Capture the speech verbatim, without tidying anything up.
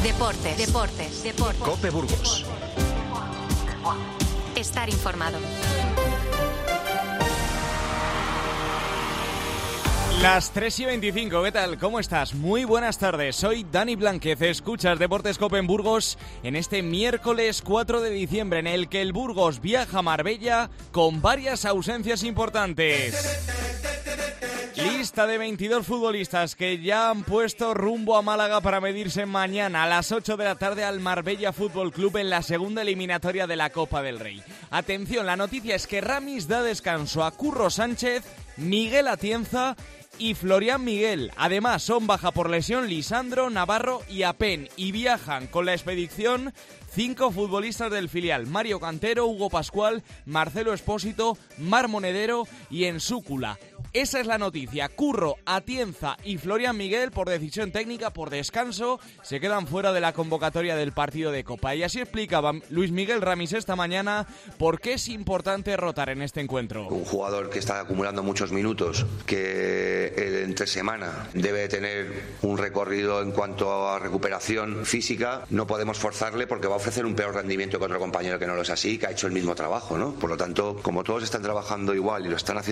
Deportes, deportes, deportes. COPE Burgos. Estar informado. Las tres y veinticinco, ¿qué tal? ¿Cómo estás? Muy buenas tardes, soy Dani Blánquez, escuchas Deportes COPE en Burgos en este miércoles cuatro de diciembre en el que el Burgos viaja a Marbella con varias ausencias importantes. Lista de veintidós futbolistas que ya han puesto rumbo a Málaga para medirse mañana a las ocho de la tarde al Marbella Fútbol Club en la segunda eliminatoria de la Copa del Rey. Atención, la noticia es que Ramis da descanso a Curro Sánchez, Miguel Atienza y Florian Miguel. Además, son baja por lesión Lisandro, Navarro y Apen. Y viajan con la expedición cinco futbolistas del filial: Mario Cantero, Hugo Pascual, Marcelo Espósito, Mar Monedero y Ensúcula. Esa es la noticia. Curro, Atienza y Florian Miguel, por decisión técnica, por descanso, se quedan fuera de la convocatoria del partido de Copa. Y así explicaba Luis Miguel Ramis esta mañana por qué es importante rotar en este encuentro. Un jugador que está acumulando muchos minutos, que entre semana debe tener un recorrido en cuanto a recuperación física, no podemos forzarle porque va a ofrecer un peor rendimiento que otro compañero que no lo es así, que ha hecho el mismo trabajo, ¿no? Por lo tanto, como todos están trabajando igual y lo están haciendo